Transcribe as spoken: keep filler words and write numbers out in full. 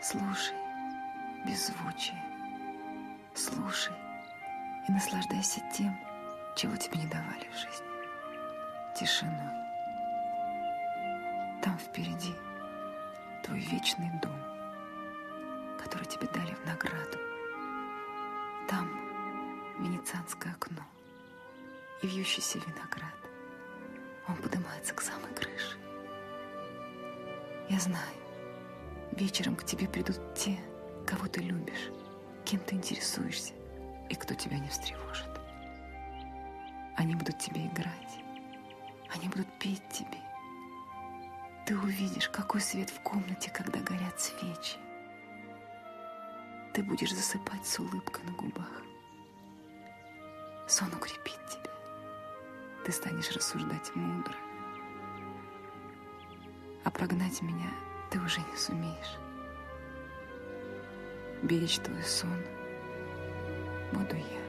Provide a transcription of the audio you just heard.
Слушай беззвучие, слушай и наслаждайся тем, чего тебе не давали в жизни. Тишиной. Там впереди твой вечный дом, который тебе дали в награду. Там венецианское окно и вьющийся виноград. Он поднимается к самой крыше. Я знаю, вечером к тебе придут те, кого ты любишь, кем ты интересуешься и кто тебя не встревожит. Они будут тебе играть, они будут петь тебе. Ты увидишь, какой свет в комнате, когда горят свечи. Ты будешь засыпать с улыбкой на губах. Сон укрепит тебя. Ты станешь рассуждать мудро. А прогнать меня ты уже не сумеешь. Беречь твой сон буду я.